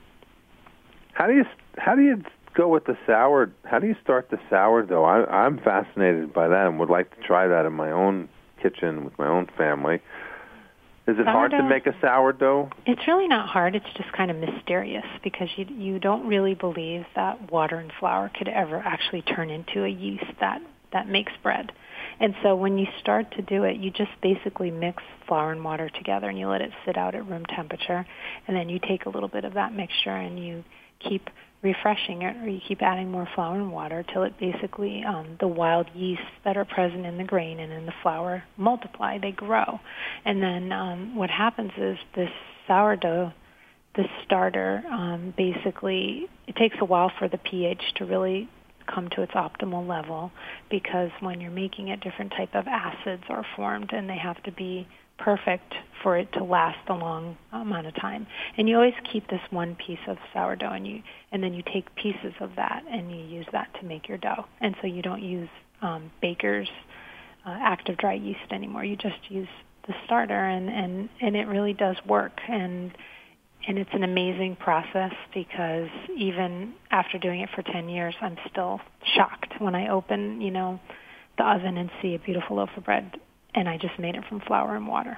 How do you how do you go with the sour? How do you start the sourdough? I, I'm fascinated by that and would like to try that in my own kitchen with my own family. Is it sourdough, hard to make a sourdough? It's really not hard. It's just kind of mysterious because you you don't really believe that water and flour could ever actually turn into a yeast that, that makes bread. And so when you start to do it, you just basically mix flour and water together and you let it sit out at room temperature. And then you take a little bit of that mixture and you keep refreshing it, or you keep adding more flour and water till it basically, um, the wild yeasts that are present in the grain and in the flour multiply, they grow. And then um, what happens is this sourdough, this starter, um, basically, it takes a while for the pH to really come to its optimal level, because when you're making it, different type of acids are formed and they have to be perfect for it to last a long amount of time. And you always keep this one piece of sourdough, and you and then you take pieces of that and you use that to make your dough. And so you don't use um, baker's uh, active dry yeast anymore. You just use the starter, and, and, and it really does work. And and it's an amazing process, because even after doing it for ten years, I'm still shocked when I open, you know, the oven and see a beautiful loaf of bread, and I just made it from flour and water.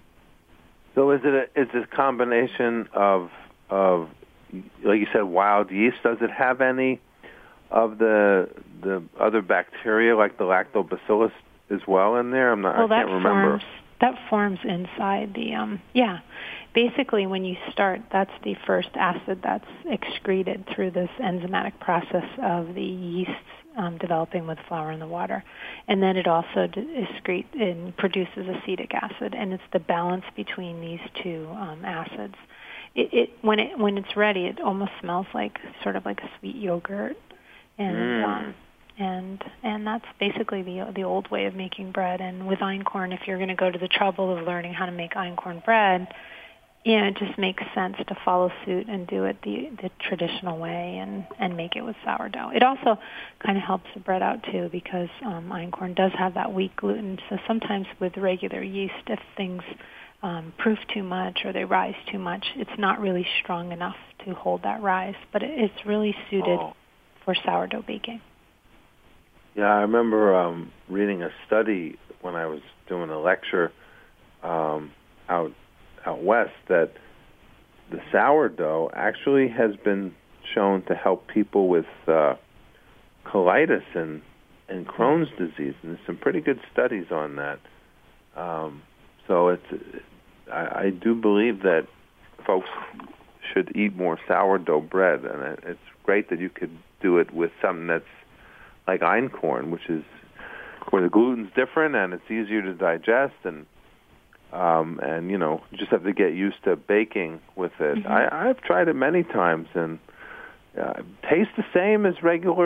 So is it a, is it a combination of of like you said, wild yeast? Does it have any of the the other bacteria like the lactobacillus as well in there? I'm not. Well, I can't that remember. Forms, that forms inside the um. Yeah, basically when you start, that's the first acid that's excreted through this enzymatic process of the yeasts Um, developing with flour in the water. And then it also d- excrete and produces acetic acid, and it's the balance between these two um, acids. It, it when it when it's ready, it almost smells like sort of like a sweet yogurt, and mm. um, and and that's basically the the old way of making bread. And with einkorn, if you're going to go to the trouble of learning how to make einkorn bread, yeah, it just makes sense to follow suit and do it the, the traditional way and, and make it with sourdough. It also kind of helps the bread out, too, because um, einkorn does have that weak gluten. So sometimes with regular yeast, if things um, proof too much or they rise too much, it's not really strong enough to hold that rise. But it, it's really suited oh. for sourdough baking. Yeah, I remember um, reading a study when I was doing a lecture um, out out west that the sourdough actually has been shown to help people with uh, colitis and, and Crohn's disease, and there's some pretty good studies on that. Um, so it's I, I do believe that folks should eat more sourdough bread, and it's great that you could do it with something that's like einkorn, which is where the gluten's different and it's easier to digest, and Um, and, you know, you just have to get used to baking with it. Mm-hmm. I, I've tried it many times, and uh, it tastes the same as regular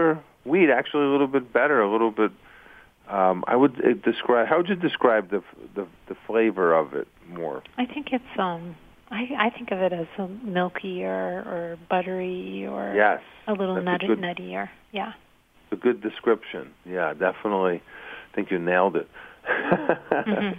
wheat, actually a little bit better, a little bit. Um, I would uh, describe. How would you describe the, the the flavor of it more? I think it's um. I, I think of it as a milky or, or buttery or yes, a little nutty, a good, nuttier. Yeah. It's a good description. Yeah, definitely. I think you nailed it. mm-hmm.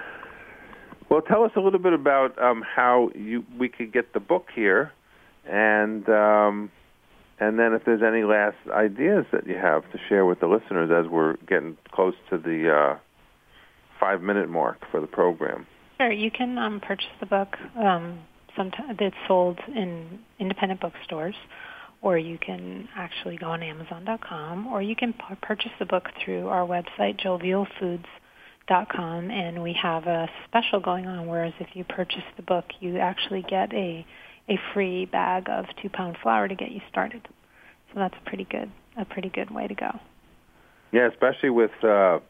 Well, tell us a little bit about um, how you we could get the book here, and um, and then if there's any last ideas that you have to share with the listeners as we're getting close to the uh, five-minute mark for the program. Sure, you can um, purchase the book. Um, sometimes it's sold in independent bookstores, or you can actually go on Amazon dot com, or you can p- purchase the book through our website, jovial foods dot com, and we have a special going on, whereas if you purchase the book, you actually get a a free bag of two-pound flour to get you started. So that's pretty good, a pretty good way to go. Yeah, especially with uh,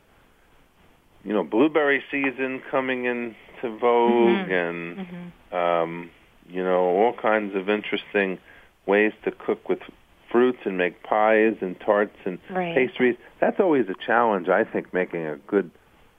you know blueberry season coming into vogue, mm-hmm. and mm-hmm. Um, you know all kinds of interesting ways to cook with fruits and make pies and tarts and right. pastries. That's always a challenge, I think, making a good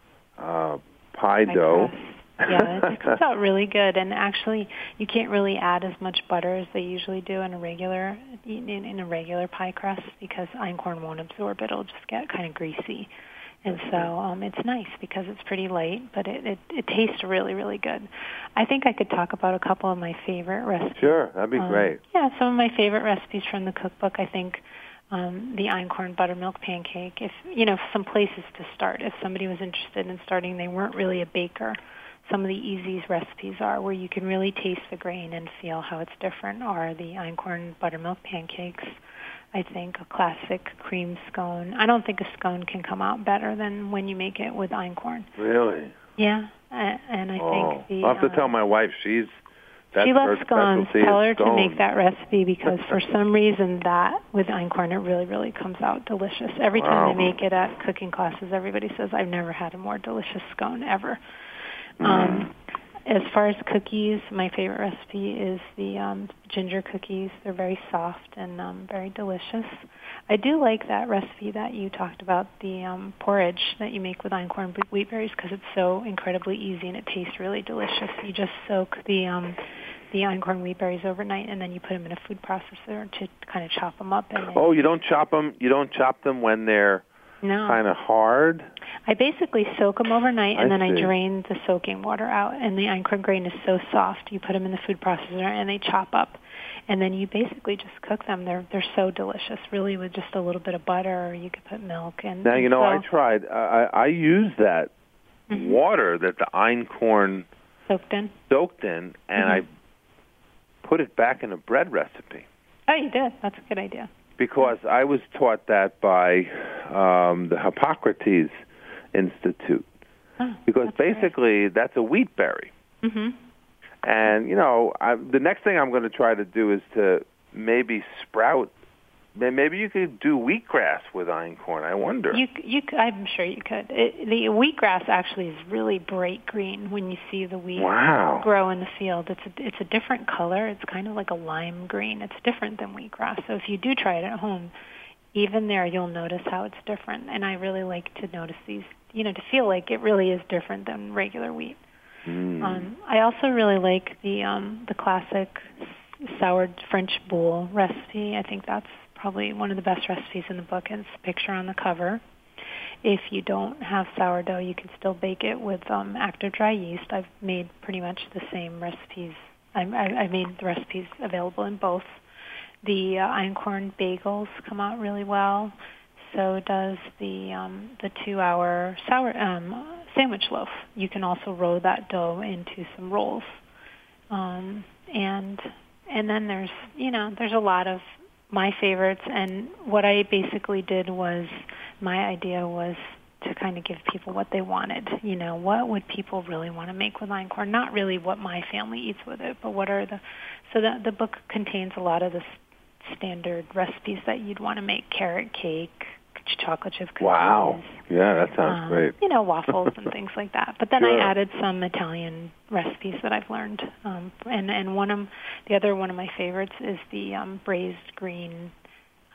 uh, pie pie dough. Crust. Yeah, it comes out really good, and actually, you can't really add as much butter as they usually do in a regular in, in a regular pie crust because einkorn won't absorb it; it'll just get kind of greasy. And so um, it's nice because it's pretty light, but it, it, it tastes really, really good. I think I could talk about a couple of my favorite recipes. Sure, that'd be um, great. Yeah, some of my favorite recipes from the cookbook, I think um, the einkorn buttermilk pancake. If you know, some places to start. If somebody was interested in starting, they weren't really a baker. Some of the easiest recipes are where you can really taste the grain and feel how it's different are the einkorn buttermilk pancakes. I think a classic cream scone. I don't think a scone can come out better than when you make it with einkorn. Really? Yeah, and I oh. think the... I'll have to uh, tell my wife. She's that's She loves her scones. specialty. Tell her scones. to make that recipe because for some reason that with einkorn it really, really comes out delicious. Every wow. time I make it at cooking classes, everybody says I've never had a more delicious scone ever. Mm. Um, as far as cookies, my favorite recipe is the um, ginger cookies. They're very soft and um, very delicious. I do like that recipe that you talked about, the um, porridge that you make with einkorn wheat berries, because it's so incredibly easy and it tastes really delicious. You just soak the um, the einkorn wheat berries overnight, and then you put them in a food processor to kind of chop them up. And oh, you don't chop them. You don't chop them when they're no. kind of hard. I basically soak them overnight, and I then see. I drain the soaking water out. And the einkorn grain is so soft, you put them in the food processor, and they chop up. And then you basically just cook them. They're they're so delicious, really, with just a little bit of butter, or you could put milk. And now and you know so, I tried. I I used that mm-hmm. water that the einkorn soaked in, soaked in, and mm-hmm. I put it back in a bread recipe. Oh, you did. That's a good idea. Because I was taught that by um, the Hippocrates Institute. Oh, because that's basically great. that's a wheat berry. Mm-hmm. And, you know, I, the next thing I'm going to try to do is to maybe sprout. Maybe you could do wheatgrass with einkorn. I wonder. You, you, I'm sure you could. It, the wheatgrass actually is really bright green when you see the wheat wow. grow in the field. It's a, it's a different color. It's kind of like a lime green. It's different than wheatgrass. So if you do try it at home, even there you'll notice how it's different. And I really like to notice these, you know, to feel like it really is different than regular wheat. Mm. Um, I also really like the um, the classic sour French boule recipe. I think that's probably one of the best recipes in the book, and it's a picture on the cover. If you don't have sourdough, you can still bake it with um, active dry yeast. I've made pretty much the same recipes. I, I, I made the recipes available in both. The uh, einkorn bagels come out really well. So does the um, the two-hour sour um, sandwich loaf. You can also roll that dough into some rolls, um, and and then there's you know there's a lot of my favorites. And what I basically did was my idea was to kind of give people what they wanted. You know, what would people really want to make with einkorn? Not really what my family eats with it, but what are the so the the book contains a lot of the standard recipes that you'd want to make: carrot cake, chocolate chip cookies. Wow. Yeah, that sounds um, great. You know, waffles and things like that. But then sure. I added some Italian recipes that I've learned. Um, and, and one of the other one of my favorites is the um, braised green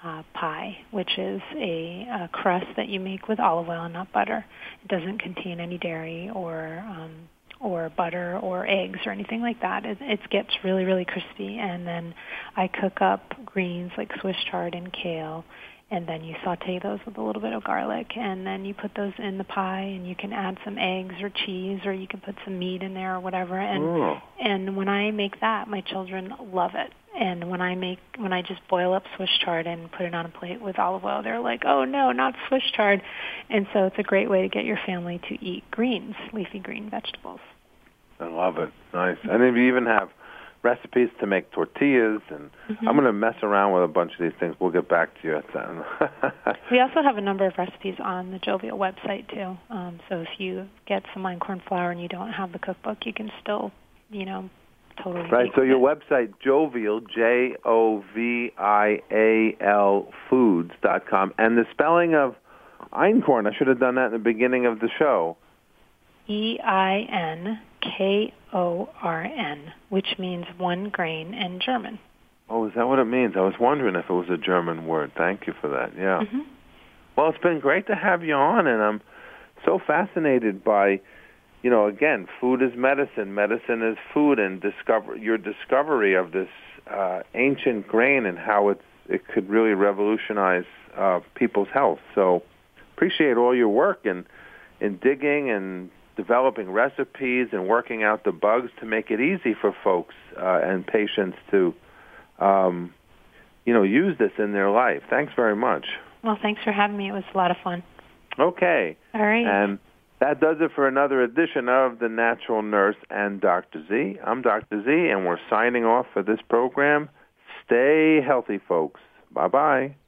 uh, pie, which is a, a crust that you make with olive oil and not butter. It doesn't contain any dairy or um, or butter or eggs or anything like that. It, it gets really, really crispy, and then I cook up greens like Swiss chard and kale, and then you saute those with a little bit of garlic, and then you put those in the pie, and you can add some eggs or cheese, or you can put some meat in there or whatever. And Ooh. and when I make that, my children love it. And when I make when I just boil up Swiss chard and put it on a plate with olive oil, they're like, "Oh no, not Swiss chard!" And so it's a great way to get your family to eat greens, leafy green vegetables. I love it. Nice. And then you even have recipes to make tortillas, and mm-hmm. I'm going to mess around with a bunch of these things. We'll get back to you at that. We also have a number of recipes on the Jovial website, too. Um, so if you get some einkorn flour and you don't have the cookbook, you can still, you know, totally. Right, so your website, Jovial, J O V I A L foods dot com. And the spelling of einkorn, I should have done that in the beginning of the show. E I N K O R N, which means one grain in German. Oh, is that what it means? I was wondering if it was a German word. Thank you for that, yeah. Mm-hmm. Well, it's been great to have you on, and I'm so fascinated by, you know, again, food is medicine, medicine is food, and discover your discovery of this uh, ancient grain and how it's, it could really revolutionize uh, people's health. So appreciate all your work in, in digging and developing recipes and working out the bugs to make it easy for folks uh, and patients to, um, you know, use this in their life. Thanks very much. Well, thanks for having me. It was a lot of fun. Okay. All right. And that does it for another edition of The Natural Nurse and Doctor Z. I'm Doctor Z, and we're signing off for this program. Stay healthy, folks. Bye-bye.